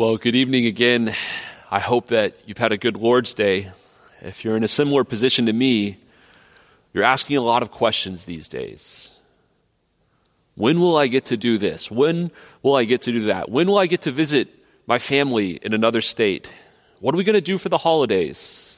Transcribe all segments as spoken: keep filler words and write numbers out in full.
Well, good evening again. I hope that you've had a good Lord's Day. If you're in a similar position to me, you're asking a lot of questions these days. When will I get to do this? When will I get to do that? When will I get to visit my family in another state? What are we going to do for the holidays?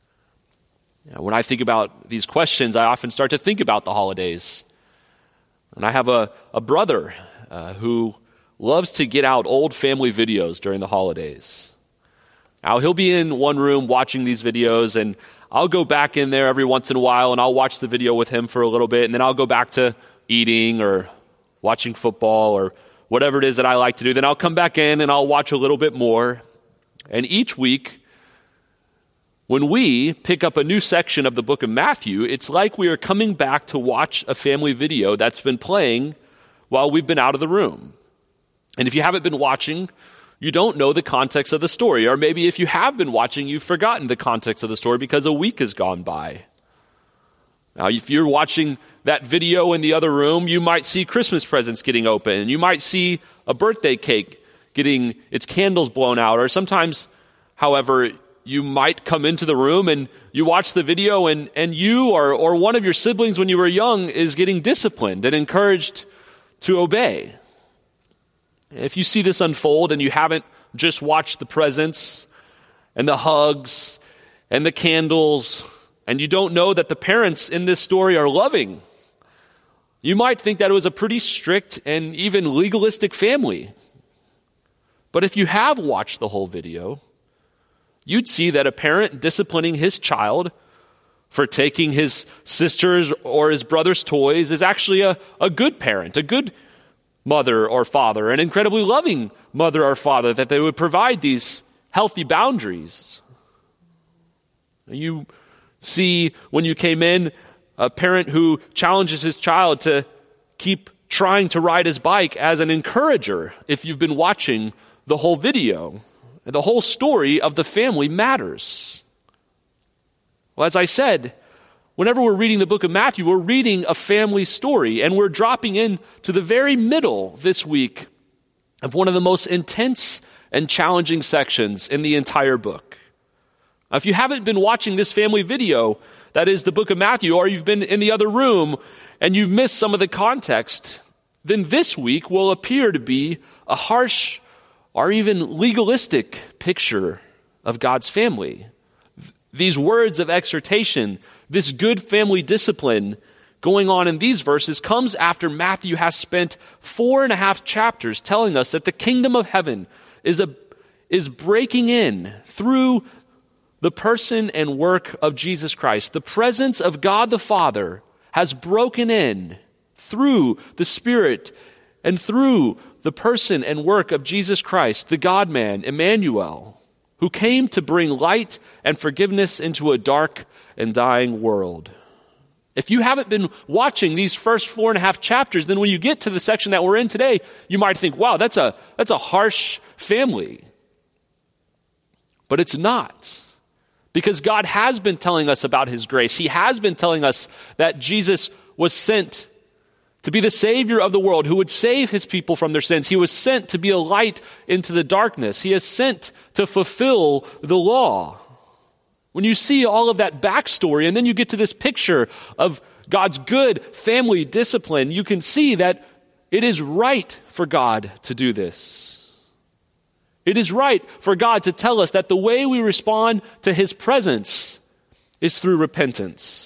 Now, when I think about these questions, I often start to think about the holidays. And I have a, a brother uh, who loves to get out old family videos during the holidays. Now, he'll be in one room watching these videos, and I'll go back in there every once in a while, and I'll watch the video with him for a little bit, and then I'll go back to eating or watching football or whatever it is that I like to do. Then I'll come back in, and I'll watch a little bit more. And each week, when we pick up a new section of the book of Matthew, it's like we are coming back to watch a family video that's been playing while we've been out of the room. And if you haven't been watching, you don't know the context of the story. Or maybe if you have been watching, you've forgotten the context of the story because a week has gone by. Now, if you're watching that video in the other room, you might see Christmas presents getting opened. You might see a birthday cake getting its candles blown out. Or sometimes, however, you might come into the room and you watch the video and, and you or, or one of your siblings when you were young is getting disciplined and encouraged to obey. If you see this unfold and you haven't just watched the presents and the hugs and the candles, and you don't know that the parents in this story are loving, you might think that it was a pretty strict and even legalistic family. But if you have watched the whole video, you'd see that a parent disciplining his child for taking his sister's or his brother's toys is actually a, a good parent, a good mother or father, an incredibly loving mother or father, that they would provide these healthy boundaries. You see, when you came in, a parent who challenges his child to keep trying to ride his bike as an encourager. If you've been watching the whole video, the whole story of the family matters. Well, as I said, whenever we're reading the book of Matthew, we're reading a family story, and we're dropping in to the very middle this week of one of the most intense and challenging sections in the entire book. Now, if you haven't been watching this family video, that is the book of Matthew, or you've been in the other room and you've missed some of the context, then this week will appear to be a harsh or even legalistic picture of God's family. These words of exhortation, this good family discipline going on in these verses comes after Matthew has spent four and a half chapters telling us that the kingdom of heaven is a is breaking in through the person and work of Jesus Christ. The presence of God the Father has broken in through the Spirit and through the person and work of Jesus Christ, the God-man, Emmanuel, who came to bring light and forgiveness into a dark and dying world. If you haven't been watching these first four and a half chapters, then when you get to the section that we're in today, you might think, wow, that's a, that's a harsh family. But it's not. Because God has been telling us about his grace. He has been telling us that Jesus was sent to be the Savior of the world, who would save his people from their sins. He was sent to be a light into the darkness. He is sent to fulfill the law. When you see all of that backstory, and then you get to this picture of God's good family discipline, you can see that it is right for God to do this. It is right for God to tell us that the way we respond to his presence is through repentance.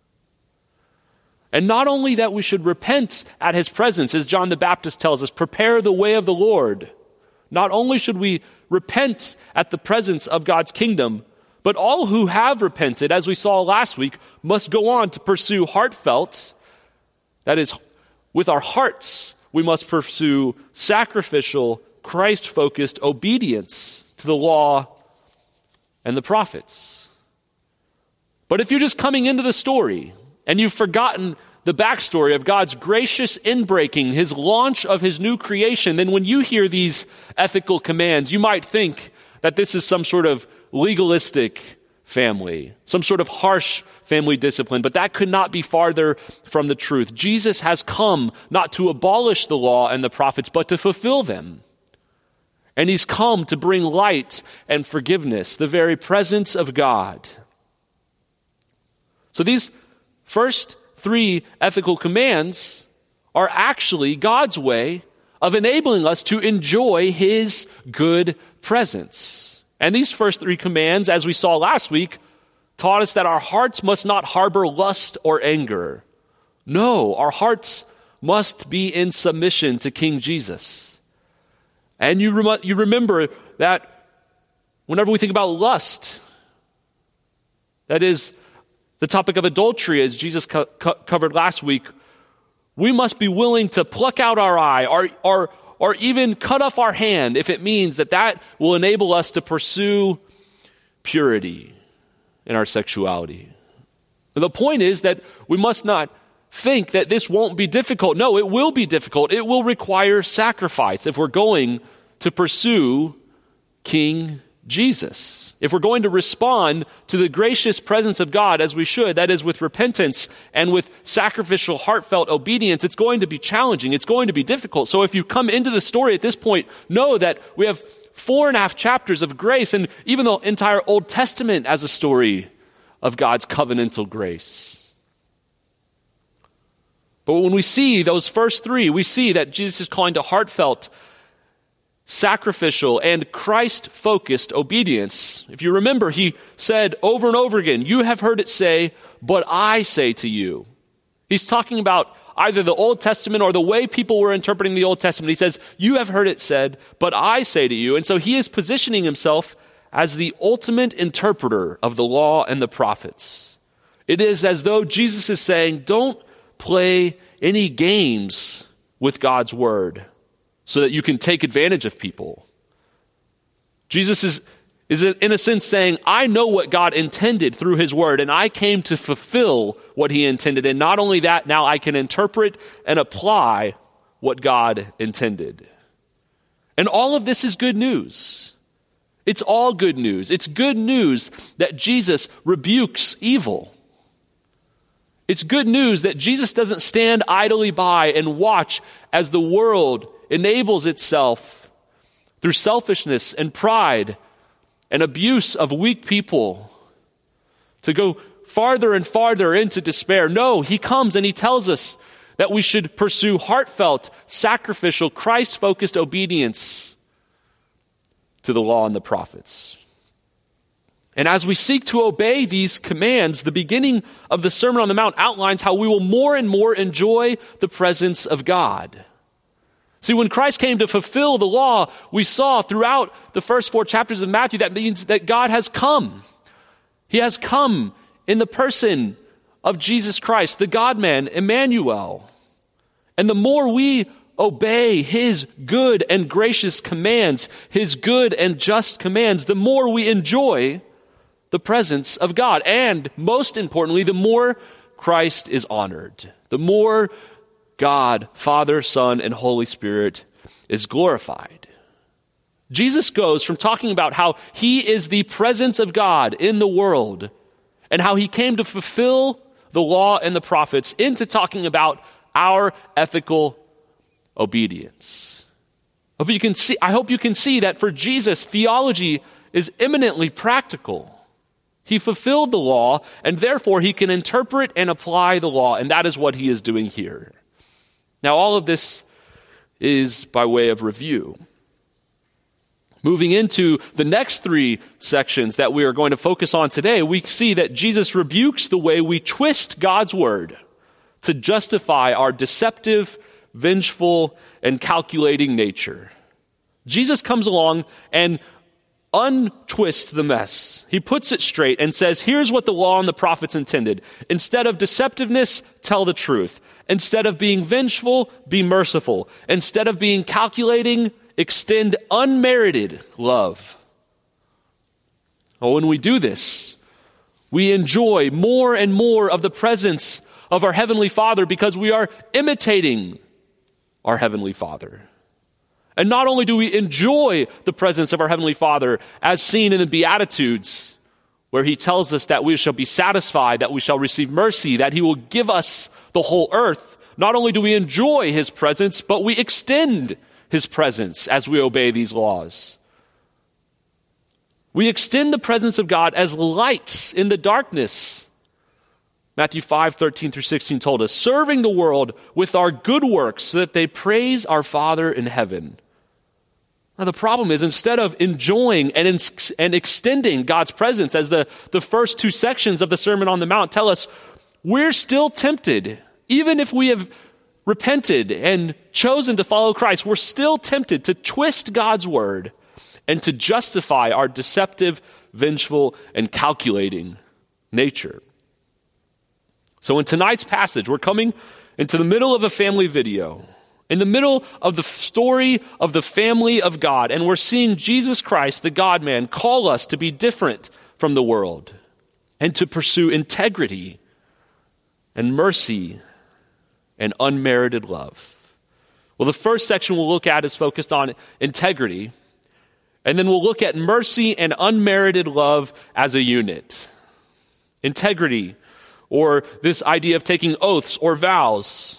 And not only that we should repent at his presence, as John the Baptist tells us, prepare the way of the Lord. Not only should we repent at the presence of God's kingdom, but all who have repented, as we saw last week, must go on to pursue heartfelt, that is, with our hearts, we must pursue sacrificial, Christ-focused obedience to the law and the prophets. But if you're just coming into the story and you've forgotten the backstory of God's gracious inbreaking, his launch of his new creation, then when you hear these ethical commands, you might think that this is some sort of legalistic family, some sort of harsh family discipline, but that could not be farther from the truth. Jesus has come not to abolish the law and the prophets, but to fulfill them. And he's come to bring light and forgiveness, the very presence of God. So these first three ethical commands are actually God's way of enabling us to enjoy his good presence. And these first three commands, as we saw last week, taught us that our hearts must not harbor lust or anger. No, our hearts must be in submission to King Jesus. And you, rem- you remember that whenever we think about lust, that is the topic of adultery, as Jesus co- co- covered last week, we must be willing to pluck out our eye or, or, or even cut off our hand if it means that that will enable us to pursue purity in our sexuality. The point is that we must not think that this won't be difficult. No, it will be difficult. It will require sacrifice if we're going to pursue King Jesus. If we're going to respond to the gracious presence of God as we should, that is with repentance and with sacrificial, heartfelt obedience, it's going to be challenging. It's going to be difficult. So if you come into the story at this point, know that we have four and a half chapters of grace, and even the entire Old Testament as a story of God's covenantal grace. But when we see those first three, we see that Jesus is calling to heartfelt, sacrificial, and Christ-focused obedience. If you remember, he said over and over again, "You have heard it say, but I say to you." He's talking about either the Old Testament or the way people were interpreting the Old Testament. He says, "You have heard it said, but I say to you." And so he is positioning himself as the ultimate interpreter of the law and the prophets. It is as though Jesus is saying, don't play any games with God's word so that you can take advantage of people. Jesus is, is in a sense saying, I know what God intended through his word, and I came to fulfill what he intended. And not only that, now I can interpret and apply what God intended. And all of this is good news. It's all good news. It's good news that Jesus rebukes evil. It's good news that Jesus doesn't stand idly by and watch as the world enables itself through selfishness and pride and abuse of weak people to go farther and farther into despair. No, he comes and he tells us that we should pursue heartfelt, sacrificial, Christ-focused obedience to the law and the prophets. And as we seek to obey these commands, the beginning of the Sermon on the Mount outlines how we will more and more enjoy the presence of God. See, when Christ came to fulfill the law, we saw throughout the first four chapters of Matthew, that means that God has come. He has come in the person of Jesus Christ, the God-man, Emmanuel. And the more we obey his good and gracious commands, his good and just commands, the more we enjoy the presence of God. And most importantly, the more Christ is honored, the more God, Father, Son, and Holy Spirit is glorified. Jesus goes from talking about how he is the presence of God in the world and how he came to fulfill the law and the prophets into talking about our ethical obedience. I hope you can see, I hope you can see that for Jesus, theology is eminently practical. He fulfilled the law, and therefore he can interpret and apply the law, and that is what he is doing here. Now, all of this is by way of review. Moving into the next three sections that we are going to focus on today, we see that Jesus rebukes the way we twist God's word to justify our deceptive, vengeful, and calculating nature. Jesus comes along and untwists the mess. He puts it straight and says, here's what the law and the prophets intended. Instead of deceptiveness, tell the truth. Instead of being vengeful, be merciful. Instead of being calculating, extend unmerited love. Well, when we do this, we enjoy more and more of the presence of our Heavenly Father because we are imitating our Heavenly Father. And not only do we enjoy the presence of our Heavenly Father as seen in the Beatitudes, where he tells us that we shall be satisfied, that we shall receive mercy, that he will give us the whole earth. Not only do we enjoy his presence, but we extend his presence as we obey these laws. We extend the presence of God as lights in the darkness. Matthew five, thirteen through sixteen told us, serving the world with our good works so that they praise our Father in heaven. Now the problem is, instead of enjoying and, in, and extending God's presence, as the, the first two sections of the Sermon on the Mount tell us, we're still tempted. Even if we have repented and chosen to follow Christ, we're still tempted to twist God's word and to justify our deceptive, vengeful, and calculating nature. So in tonight's passage, we're coming into the middle of a family video, in the middle of the story of the family of God, and we're seeing Jesus Christ, the God-man, call us to be different from the world and to pursue integrity and mercy and unmerited love. Well, the first section we'll look at is focused on integrity, and then we'll look at mercy and unmerited love as a unit. Integrity, or this idea of taking oaths or vows.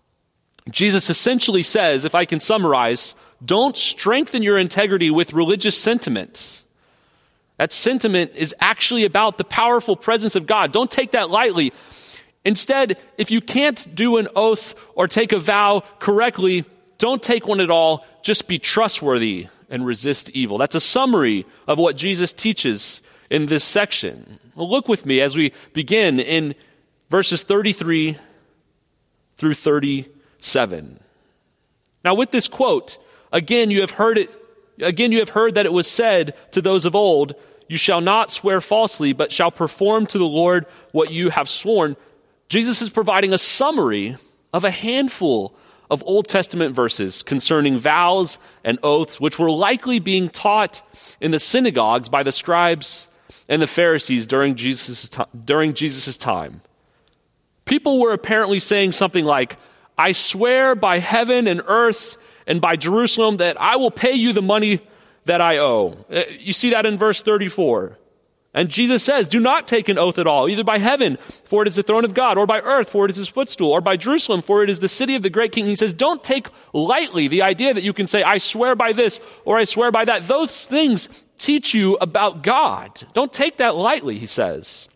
Jesus essentially says, if I can summarize, don't strengthen your integrity with religious sentiments. That sentiment is actually about the powerful presence of God. Don't take that lightly. Instead, if you can't do an oath or take a vow correctly, don't take one at all. Just be trustworthy and resist evil. That's a summary of what Jesus teaches in this section. Well, look with me as we begin in verses thirty-three through thirty-seven. Now, with this quote, again you have heard it. Again you have heard that it was said to those of old, "You shall not swear falsely, but shall perform to the Lord what you have sworn." Jesus is providing a summary of a handful of Old Testament verses concerning vows and oaths, which were likely being taught in the synagogues by the scribes and the Pharisees during Jesus' during Jesus' time. People were apparently saying something like, "I swear by heaven and earth and by Jerusalem that I will pay you the money that I owe." You see that in verse thirty-four. And Jesus says, do not take an oath at all, either by heaven, for it is the throne of God, or by earth, for it is his footstool, or by Jerusalem, for it is the city of the great king. He says, don't take lightly the idea that you can say, I swear by this, or I swear by that. Those things teach you about God. Don't take that lightly, he says.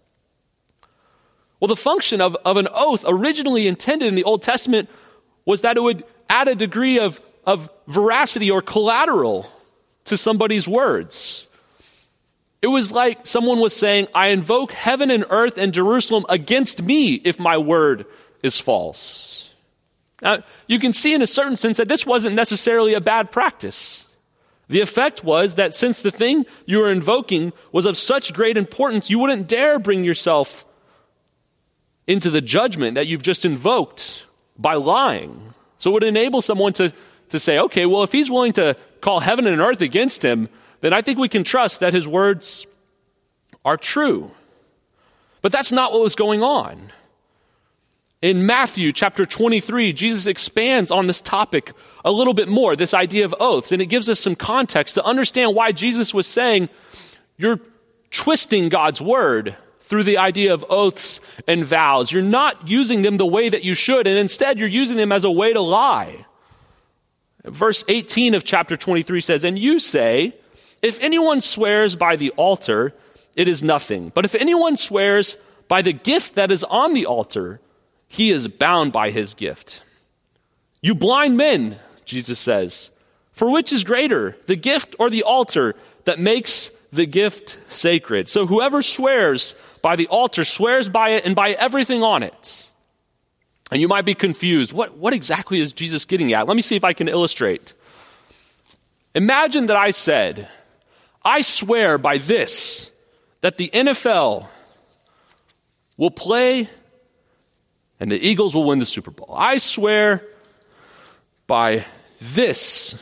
Well, the function of, of an oath originally intended in the Old Testament was that it would add a degree of, of veracity or collateral to somebody's words. It was like someone was saying, I invoke heaven and earth and Jerusalem against me if my word is false. Now, you can see in a certain sense that this wasn't necessarily a bad practice. The effect was that since the thing you were invoking was of such great importance, you wouldn't dare bring yourself into the judgment that you've just invoked by lying. So it would enable someone to, to say, okay, well, if he's willing to call heaven and earth against him, then I think we can trust that his words are true. But that's not what was going on. In Matthew chapter twenty-three, Jesus expands on this topic a little bit more, this idea of oaths, and it gives us some context to understand why Jesus was saying, you're twisting God's word through the idea of oaths and vows. You're not using them the way that you should, and instead you're using them as a way to lie. Verse eighteen of chapter twenty-three says, and you say, if anyone swears by the altar, it is nothing. But if anyone swears by the gift that is on the altar, he is bound by his gift. You blind men, Jesus says, for which is greater, the gift or the altar that makes the gift sacred? So whoever swears by the altar swears by it and by everything on it. And you might be confused. What, what exactly is Jesus getting at? Let me see if I can illustrate. Imagine that I said, I swear by this, that the N F L will play and the Eagles will win the Super Bowl. I swear by this.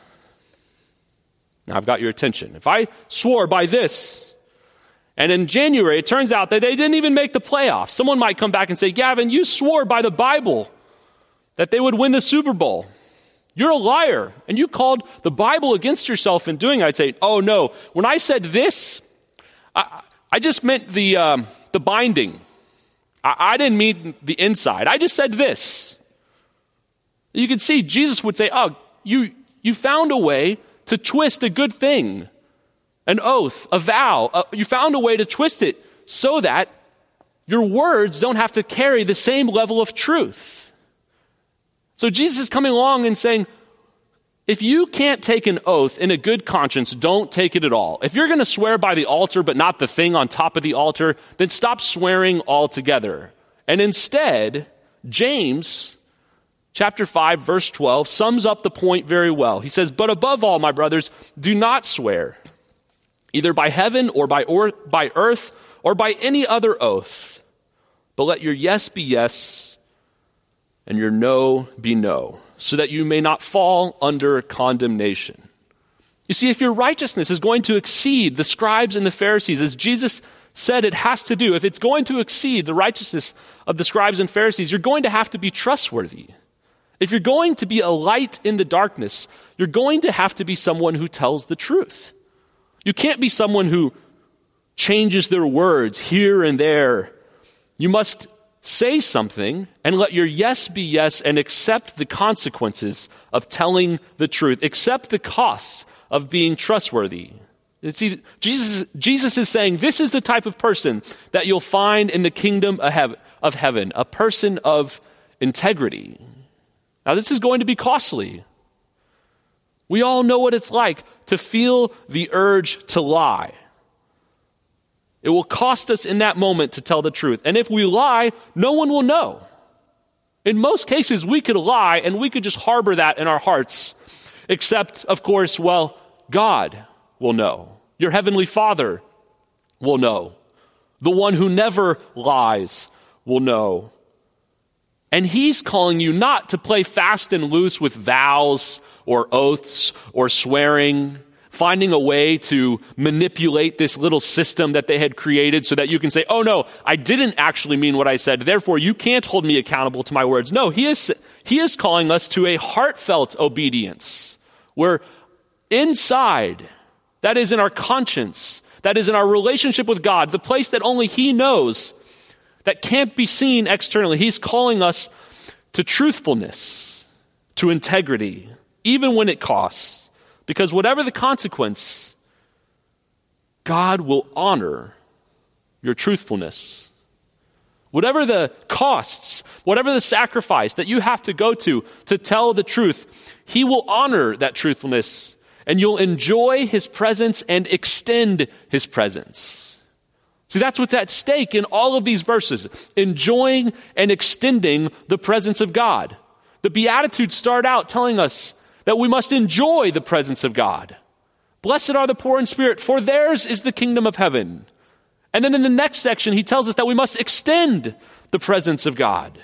Now I've got your attention. If I swore by this, and in January it turns out that they didn't even make the playoffs, someone might come back and say, Gavin, you swore by the Bible that they would win the Super Bowl. You're a liar, and you called the Bible against yourself in doing it. I'd say, oh no, when I said this, I, I just meant the um, the binding. I, I didn't mean the inside. I just said this. You can see Jesus would say, oh, you You found a way to twist a good thing, an oath, a vow. Uh, you found a way to twist it so that your words don't have to carry the same level of truth. So Jesus is coming along and saying, if you can't take an oath in a good conscience, don't take it at all. If you're going to swear by the altar but not the thing on top of the altar, then stop swearing altogether. And instead, James chapter five, verse twelve sums up the point very well. He says, but above all, my brothers, do not swear, either by heaven or by, or by earth or by any other oath, but let your yes be yes and your no be no, so that you may not fall under condemnation. You see, if your righteousness is going to exceed the scribes and the Pharisees, as Jesus said it has to do, if it's going to exceed the righteousness of the scribes and Pharisees, you're going to have to be trustworthy. If you're going to be a light in the darkness, you're going to have to be someone who tells the truth. You can't be someone who changes their words here and there. You must say something and let your yes be yes and accept the consequences of telling the truth. Accept the costs of being trustworthy. You see, Jesus, Jesus is saying this is the type of person that you'll find in the kingdom of heaven, a person of integrity. Now, this is going to be costly. We all know what it's like to feel the urge to lie. It will cost us in that moment to tell the truth. And if we lie, no one will know. In most cases, we could lie and we could just harbor that in our hearts. Except, of course, well, God will know. Your heavenly Father will know. The one who never lies will know. And he's calling you not to play fast and loose with vows or oaths or swearing, finding a way to manipulate this little system that they had created so that you can say, oh no, I didn't actually mean what I said, therefore you can't hold me accountable to my words. No, he is, he is calling us to a heartfelt obedience, where inside, that is in our conscience, that is in our relationship with God, the place that only he knows, that can't be seen externally, he's calling us to truthfulness, to integrity, even when it costs. Because whatever the consequence, God will honor your truthfulness. Whatever the costs, whatever the sacrifice that you have to go to to tell the truth, he will honor that truthfulness, and you'll enjoy his presence and extend his presence. See, that's what's at stake in all of these verses, enjoying and extending the presence of God. The Beatitudes start out telling us that we must enjoy the presence of God. Blessed are the poor in spirit, for theirs is the kingdom of heaven. And then in the next section, he tells us that we must extend the presence of God.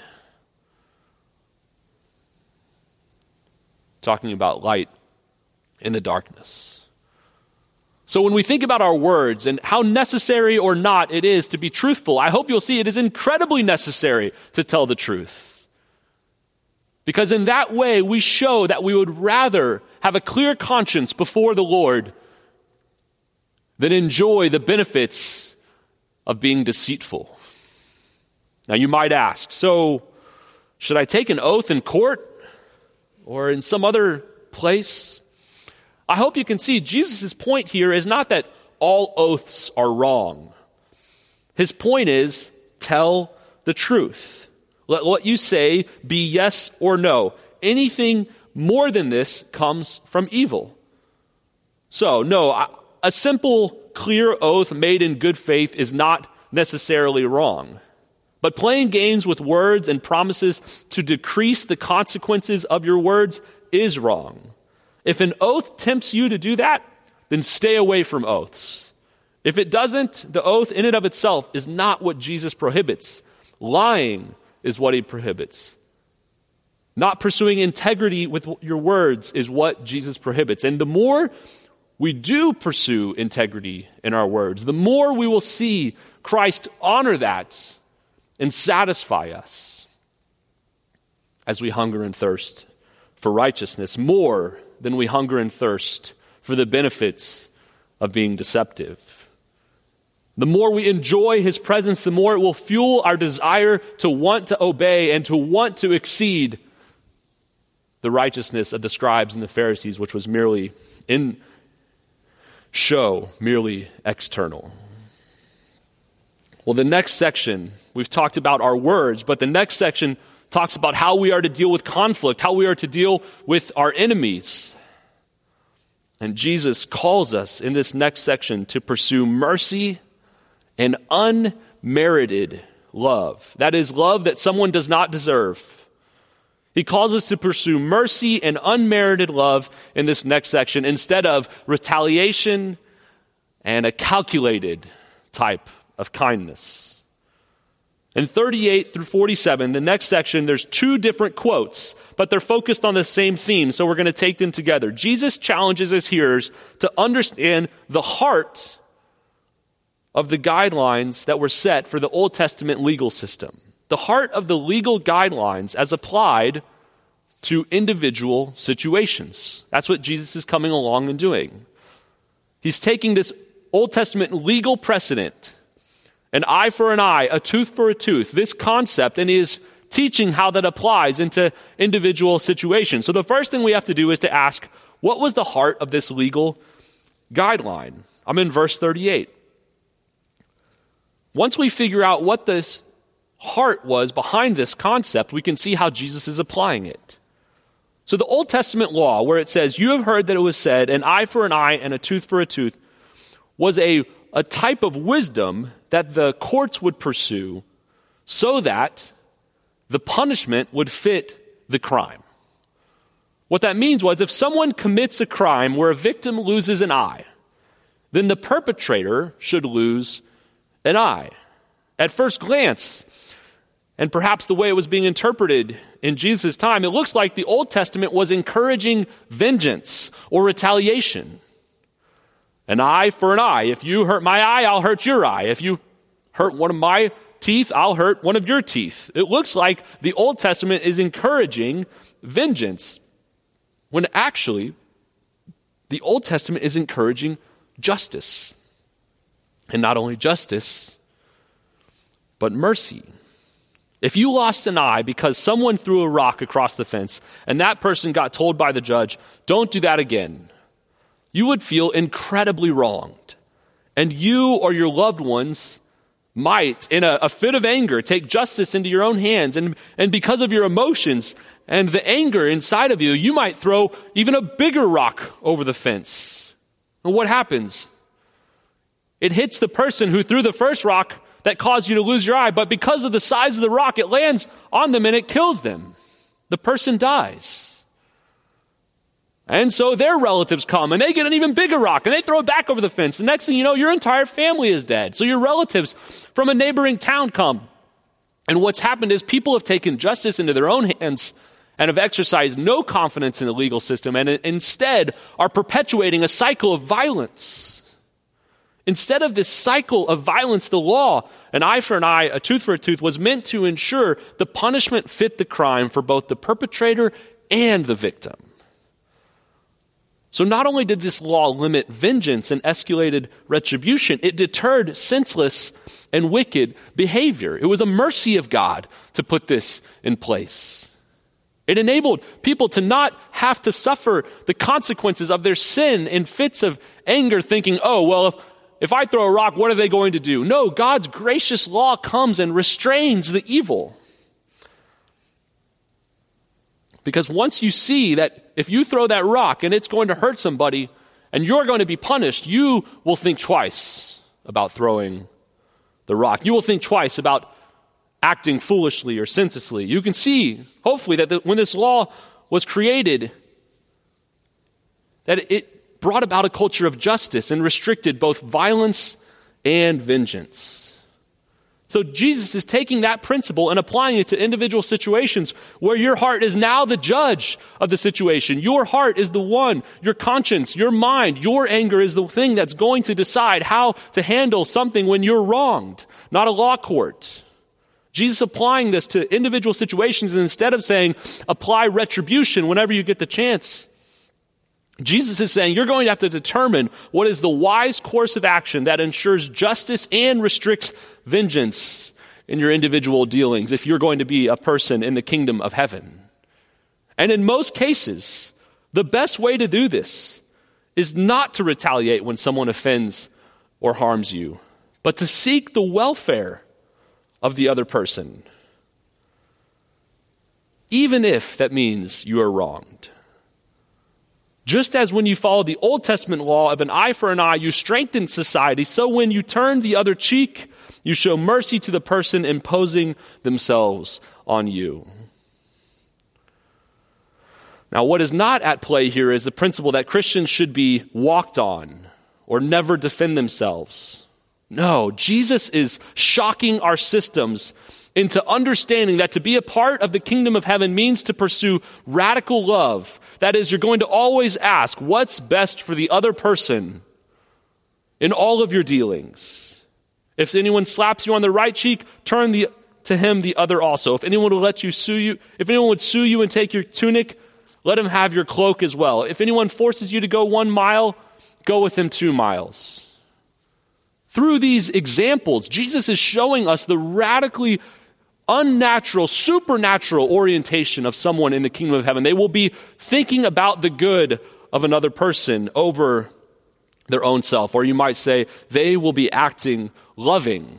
Talking about light in the darkness. So when we think about our words and how necessary or not it is to be truthful, I hope you'll see it is incredibly necessary to tell the truth. Because in that way, we show that we would rather have a clear conscience before the Lord than enjoy the benefits of being deceitful. Now you might ask, so should I take an oath in court or in some other place? I hope you can see Jesus' point here is not that all oaths are wrong. His point is, tell the truth. Let what you say be yes or no. Anything more than this comes from evil. So, no, a simple, clear oath made in good faith is not necessarily wrong. But playing games with words and promises to decrease the consequences of your words is wrong. If an oath tempts you to do that, then stay away from oaths. If it doesn't, the oath in and of itself is not what Jesus prohibits. Lying is what he prohibits. Not pursuing integrity with your words is what Jesus prohibits. And the more we do pursue integrity in our words, the more we will see Christ honor that and satisfy us as we hunger and thirst for righteousness, more than we hunger and thirst for the benefits of being deceptive. The more we enjoy his presence, the more it will fuel our desire to want to obey and to want to exceed the righteousness of the scribes and the Pharisees, which was merely in show, merely external. Well, the next section, we've talked about our words, but the next section talks about how we are to deal with conflict, how we are to deal with our enemies. And Jesus calls us in this next section to pursue mercy and unmerited love. That is love that someone does not deserve. He calls us to pursue mercy and unmerited love in this next section instead of retaliation and a calculated type of kindness. In thirty-eight through forty-seven, the next section, there's two different quotes, but they're focused on the same theme, so we're going to take them together. Jesus challenges his hearers to understand the heart of the guidelines that were set for the Old Testament legal system. The heart of the legal guidelines as applied to individual situations. That's what Jesus is coming along and doing. He's taking this Old Testament legal precedent, an eye for an eye, a tooth for a tooth, this concept, and he is teaching how that applies into individual situations. So the first thing we have to do is to ask, what was the heart of this legal guideline? I'm in verse thirty-eight. Once we figure out what this heart was behind this concept, we can see how Jesus is applying it. So the Old Testament law, where it says, you have heard that it was said, an eye for an eye and a tooth for a tooth, was a, a type of wisdom that the courts would pursue so that the punishment would fit the crime. What that means was if someone commits a crime where a victim loses an eye, then the perpetrator should lose an eye. At first glance, and perhaps the way it was being interpreted in Jesus' time, it looks like the Old Testament was encouraging vengeance or retaliation. An eye for an eye. If you hurt my eye, I'll hurt your eye. If you hurt one of my teeth, I'll hurt one of your teeth. It looks like the Old Testament is encouraging vengeance, when actually the Old Testament is encouraging justice. And not only justice, but mercy. If you lost an eye because someone threw a rock across the fence and that person got told by the judge, don't do that again, you would feel incredibly wronged. And you or your loved ones might, in a, a fit of anger, take justice into your own hands. And, and because of your emotions and the anger inside of you, you might throw even a bigger rock over the fence. And what happens? It hits the person who threw the first rock that caused you to lose your eye, but because of the size of the rock, it lands on them and it kills them. The person dies. And so their relatives come and they get an even bigger rock and they throw it back over the fence. The next thing you know, your entire family is dead. So your relatives from a neighboring town come. And what's happened is people have taken justice into their own hands and have exercised no confidence in the legal system and instead are perpetuating a cycle of violence. Instead of this cycle of violence, the law, an eye for an eye, a tooth for a tooth, was meant to ensure the punishment fit the crime for both the perpetrator and the victim. So not only did this law limit vengeance and escalated retribution, it deterred senseless and wicked behavior. It was a mercy of God to put this in place. It enabled people to not have to suffer the consequences of their sin in fits of anger, thinking, oh, well, if If I throw a rock, what are they going to do? No, God's gracious law comes and restrains the evil. Because once you see that if you throw that rock and it's going to hurt somebody and you're going to be punished, you will think twice about throwing the rock. You will think twice about acting foolishly or senselessly. You can see, hopefully, that the, when this law was created, that it brought about a culture of justice and restricted both violence and vengeance. So Jesus is taking that principle and applying it to individual situations where your heart is now the judge of the situation. Your heart is the one, your conscience, your mind, your anger is the thing that's going to decide how to handle something when you're wronged, not a law court. Jesus applying this to individual situations, and instead of saying, apply retribution whenever you get the chance, Jesus is saying you're going to have to determine what is the wise course of action that ensures justice and restricts vengeance in your individual dealings if you're going to be a person in the kingdom of heaven. And in most cases, the best way to do this is not to retaliate when someone offends or harms you, but to seek the welfare of the other person, even if that means you are wronged. Just as when you follow the Old Testament law of an eye for an eye, you strengthen society, so when you turn the other cheek, you show mercy to the person imposing themselves on you. Now, what is not at play here is the principle that Christians should be walked on or never defend themselves. No, Jesus is shocking our systems into understanding that to be a part of the kingdom of heaven means to pursue radical love. That is, you're going to always ask, what's best for the other person in all of your dealings? If anyone slaps you on the right cheek, turn the, to him the other also. If anyone will let you sue you, if anyone would sue you and take your tunic, let him have your cloak as well. If anyone forces you to go one mile, go with him two miles. Through these examples, Jesus is showing us the radically unnatural, supernatural orientation of someone in the kingdom of heaven. They will be thinking about the good of another person over their own self. Or you might say, they will be acting loving.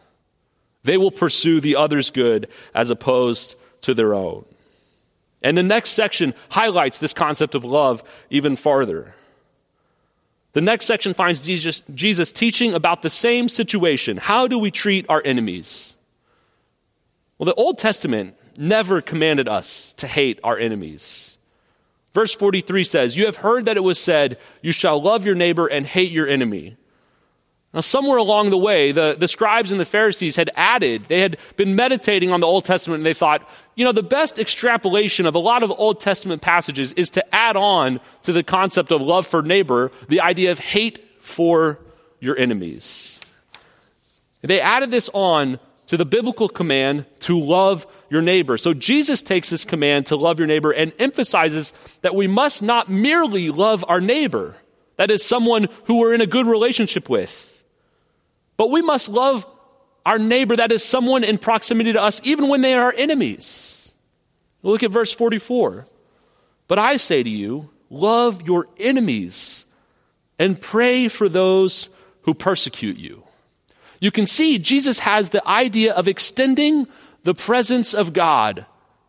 They will pursue the other's good as opposed to their own. And the next section highlights this concept of love even farther. The next section finds Jesus, Jesus teaching about the same situation. How do we treat our enemies? Well, the Old Testament never commanded us to hate our enemies. Verse forty-three says, "You have heard that it was said, 'You shall love your neighbor and hate your enemy.'" Now, somewhere along the way, the, the scribes and the Pharisees had added, they had been meditating on the Old Testament, and they thought, you know, the best extrapolation of a lot of Old Testament passages is to add on to the concept of love for neighbor, the idea of hate for your enemies. They added this on to the biblical command to love your neighbor. So Jesus takes this command to love your neighbor and emphasizes that we must not merely love our neighbor, that is someone who we're in a good relationship with, but we must love our neighbor, that is someone in proximity to us, even when they are our enemies. Look at verse forty-four. "But I say to you, love your enemies and pray for those who persecute you." You can see Jesus has the idea of extending the presence of God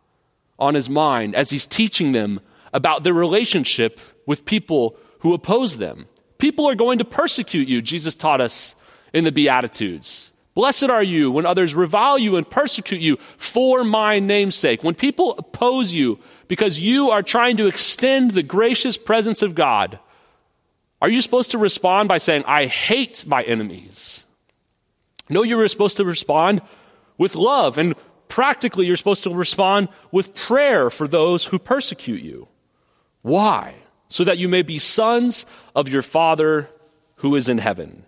on his mind as he's teaching them about their relationship with people who oppose them. People are going to persecute you, Jesus taught us in the Beatitudes. "Blessed are you when others revile you and persecute you for my name's sake." When people oppose you because you are trying to extend the gracious presence of God, are you supposed to respond by saying, "I hate my enemies"? No, you're supposed to respond with love, and practically you're supposed to respond with prayer for those who persecute you. Why? So that you may be sons of your Father who is in heaven.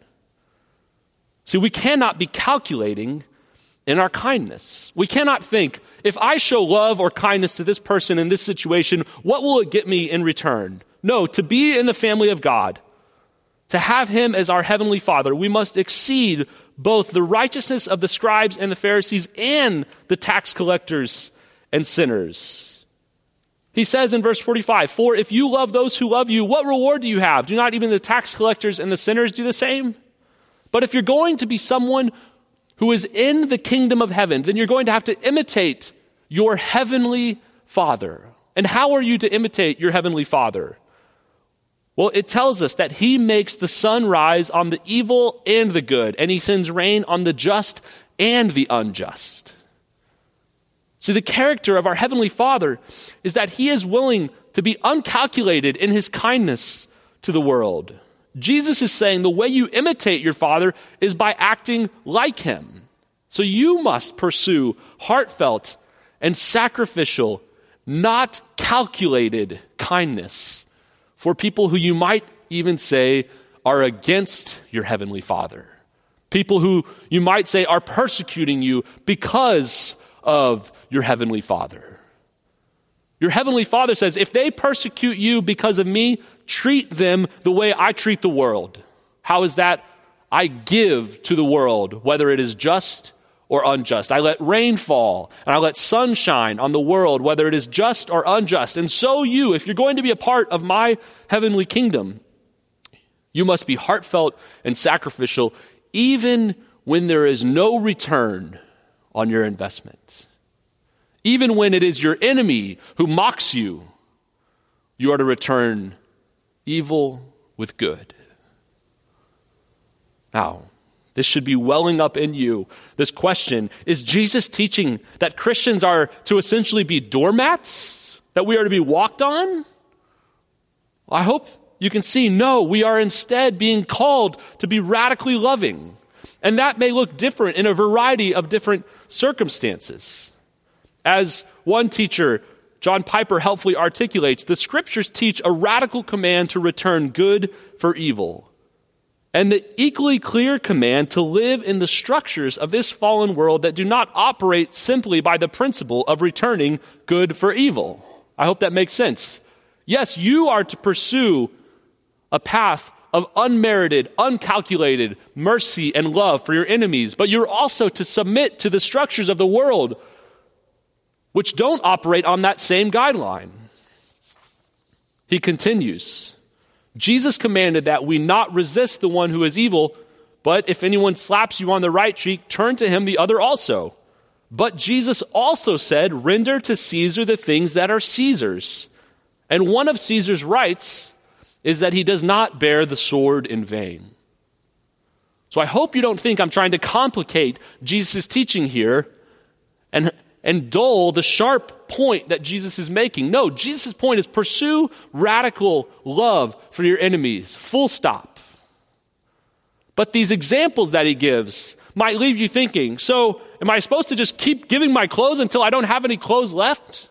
See, we cannot be calculating in our kindness. We cannot think, if I show love or kindness to this person in this situation, what will it get me in return? No, to be in the family of God, to have him as our heavenly Father, we must exceed both the righteousness of the scribes and the Pharisees and the tax collectors and sinners. He says in verse forty-five, "For if you love those who love you, what reward do you have? Do not even the tax collectors and the sinners do the same?" But if you're going to be someone who is in the kingdom of heaven, then you're going to have to imitate your heavenly Father. And how are you to imitate your heavenly Father? Well, it tells us that he makes the sun rise on the evil and the good, and he sends rain on the just and the unjust. See, the character of our heavenly Father is that he is willing to be uncalculated in his kindness to the world. Jesus is saying the way you imitate your Father is by acting like him. So you must pursue heartfelt and sacrificial, not calculated kindness for people who you might even say are against your heavenly Father. People who you might say are persecuting you because of your heavenly Father. Your heavenly Father says, if they persecute you because of me, treat them the way I treat the world. How is that? I give to the world, whether it is just or unjust. I let rain fall, and I let sun shine on the world, whether it is just or unjust. And so you, if you're going to be a part of my heavenly kingdom, you must be heartfelt and sacrificial, even when there is no return on your investment. Even when it is your enemy who mocks you, you are to return evil with good. Now, this should be welling up in you. This question, is Jesus teaching that Christians are to essentially be doormats? That we are to be walked on? I hope you can see, no, we are instead being called to be radically loving. And that may look different in a variety of different circumstances. As one teacher, John Piper, helpfully articulates, the scriptures teach a radical command to return good for evil, and the equally clear command to live in the structures of this fallen world that do not operate simply by the principle of returning good for evil. I hope that makes sense. Yes, you are to pursue a path of unmerited, uncalculated mercy and love for your enemies, but you're also to submit to the structures of the world which don't operate on that same guideline. He continues, Jesus commanded that we not resist the one who is evil, but if anyone slaps you on the right cheek, turn to him the other also. But Jesus also said, render to Caesar the things that are Caesar's. And one of Caesar's rights is that he does not bear the sword in vain. So I hope you don't think I'm trying to complicate Jesus' teaching here and and dull the sharp point that Jesus is making. No, Jesus' point is pursue radical love for your enemies, full stop. But these examples that he gives might leave you thinking, so am I supposed to just keep giving my clothes until I don't have any clothes left?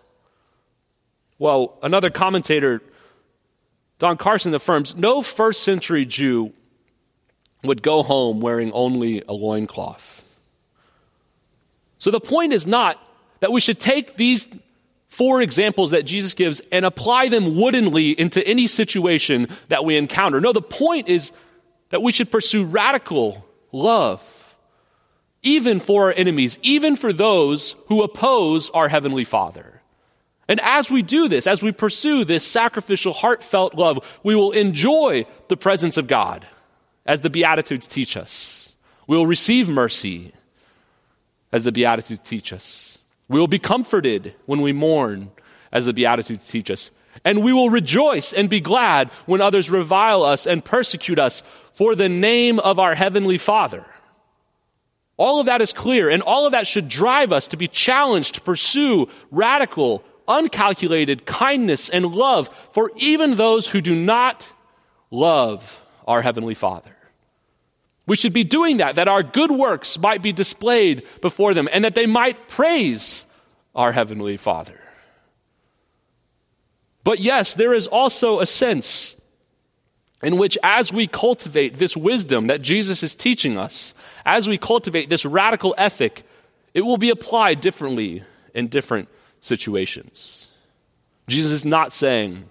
Well, another commentator, Don Carson, affirms no first century Jew would go home wearing only a loincloth. So the point is not that we should take these four examples that Jesus gives and apply them woodenly into any situation that we encounter. No, the point is that we should pursue radical love, even for our enemies, even for those who oppose our Heavenly Father. And as we do this, as we pursue this sacrificial, heartfelt love, we will enjoy the presence of God, as the Beatitudes teach us. We will receive mercy, as the Beatitudes teach us. We will be comforted when we mourn, as the Beatitudes teach us. And we will rejoice and be glad when others revile us and persecute us for the name of our Heavenly Father. All of that is clear, and all of that should drive us to be challenged to pursue radical, uncalculated kindness and love for even those who do not love our Heavenly Father. We should be doing that, that our good works might be displayed before them and that they might praise our Heavenly Father. But yes, there is also a sense in which as we cultivate this wisdom that Jesus is teaching us, as we cultivate this radical ethic, it will be applied differently in different situations. Jesus is not saying,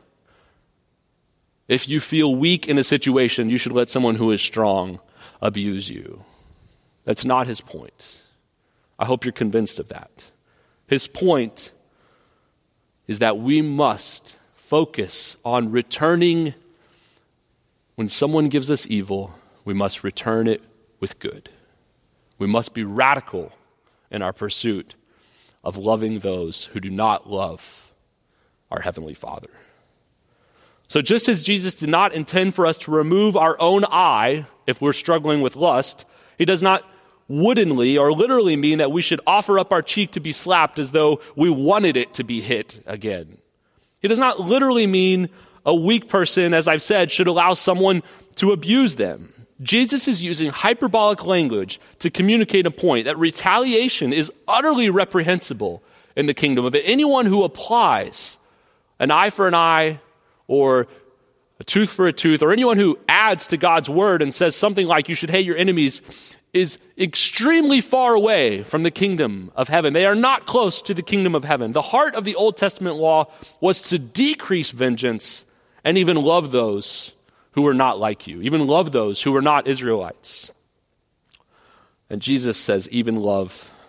if you feel weak in a situation, you should let someone who is strong abuse you. That's not his point. I hope you're convinced of that. His point is that we must focus on returning. When someone gives us evil, we must return it with good. We must be radical in our pursuit of loving those who do not love our Heavenly Father. So just as Jesus did not intend for us to remove our own eye if we're struggling with lust, he does not woodenly or literally mean that we should offer up our cheek to be slapped as though we wanted it to be hit again. He does not literally mean a weak person, as I've said, should allow someone to abuse them. Jesus is using hyperbolic language to communicate a point that retaliation is utterly reprehensible in the kingdom of it. Anyone who applies an eye for an eye or a tooth for a tooth, or anyone who adds to God's word and says something like you should hate your enemies is extremely far away from the kingdom of heaven. They are not close to the kingdom of heaven. The heart of the Old Testament law was to decrease vengeance and even love those who were not like you, even love those who were not Israelites. And Jesus says, even love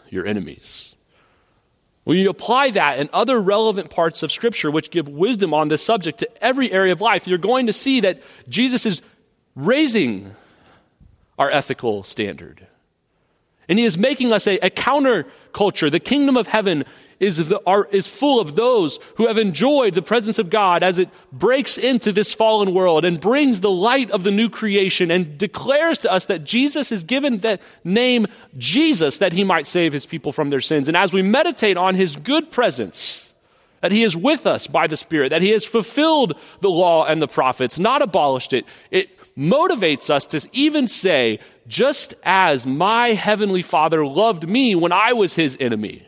your enemies. When you apply that and other relevant parts of Scripture which give wisdom on this subject to every area of life, you're going to see that Jesus is raising our ethical standard. And he is making us a, a counterculture. The kingdom of heaven is, the, are, is full of those who have enjoyed the presence of God as it breaks into this fallen world and brings the light of the new creation and declares to us that Jesus is given that name Jesus that he might save his people from their sins. And as we meditate on his good presence, that he is with us by the Spirit, that he has fulfilled the law and the prophets, not abolished it, it motivates us to even say, just as my heavenly Father loved me when I was his enemy,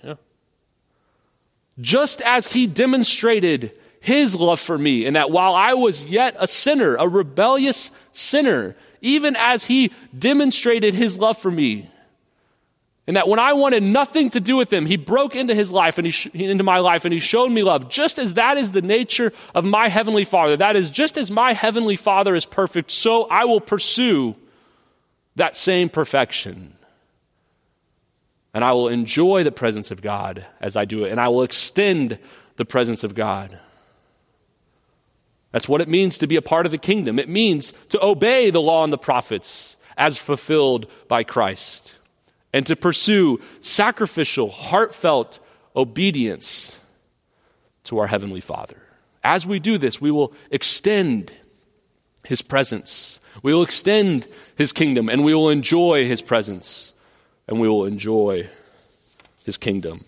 just as he demonstrated his love for me, and that while I was yet a sinner, a rebellious sinner, even as he demonstrated his love for me, and that when I wanted nothing to do with him, he broke into his life and he sh- into my life and he showed me love, just as that is the nature of my heavenly Father. That is, just as my heavenly Father is perfect, so I will pursue that same perfection. And I will enjoy the presence of God as I do it. And I will extend the presence of God. That's what it means to be a part of the kingdom. It means to obey the law and the prophets as fulfilled by Christ. And to pursue sacrificial, heartfelt obedience to our Heavenly Father. As we do this, we will extend his presence. We will extend his kingdom, and we will enjoy his presence. And we will enjoy his kingdom.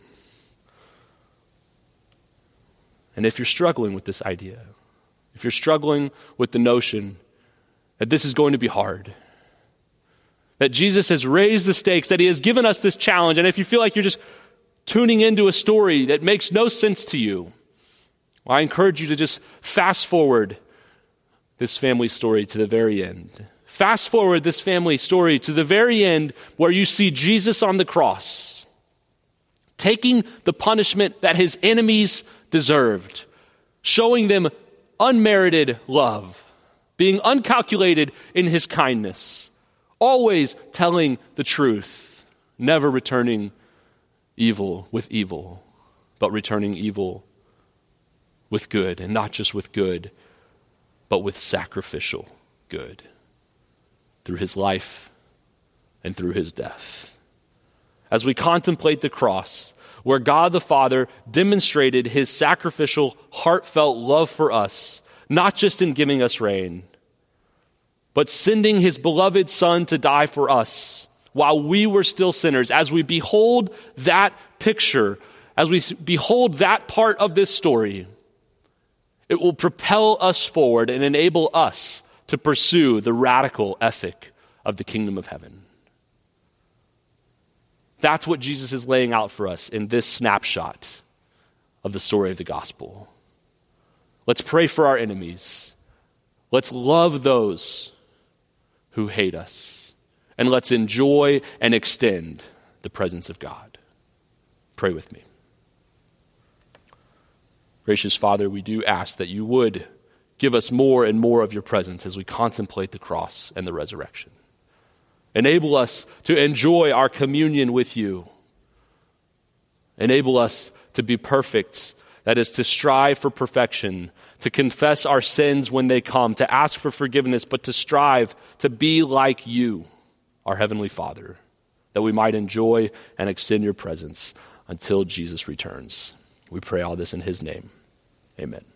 And if you're struggling with this idea, if you're struggling with the notion that this is going to be hard, that Jesus has raised the stakes, that he has given us this challenge, and if you feel like you're just tuning into a story that makes no sense to you, well, I encourage you to just fast forward this family story to the very end. Fast forward this family story to the very end where you see Jesus on the cross, taking the punishment that his enemies deserved, showing them unmerited love, being uncalculated in his kindness, always telling the truth, never returning evil with evil, but returning evil with good, and not just with good, but with sacrificial good. Through his life and through his death. As we contemplate the cross, where God the Father demonstrated his sacrificial, heartfelt love for us, not just in giving us rain, but sending his beloved Son to die for us while we were still sinners, as we behold that picture, as we behold that part of this story, it will propel us forward and enable us to pursue the radical ethic of the kingdom of heaven. That's what Jesus is laying out for us in this snapshot of the story of the gospel. Let's pray for our enemies. Let's love those who hate us. And let's enjoy and extend the presence of God. Pray with me. Gracious Father, we do ask that you would give us more and more of your presence as we contemplate the cross and the resurrection. Enable us to enjoy our communion with you. Enable us to be perfect, that is, to strive for perfection, to confess our sins when they come, to ask for forgiveness, but to strive to be like you, our Heavenly Father, that we might enjoy and extend your presence until Jesus returns. We pray all this in his name. Amen.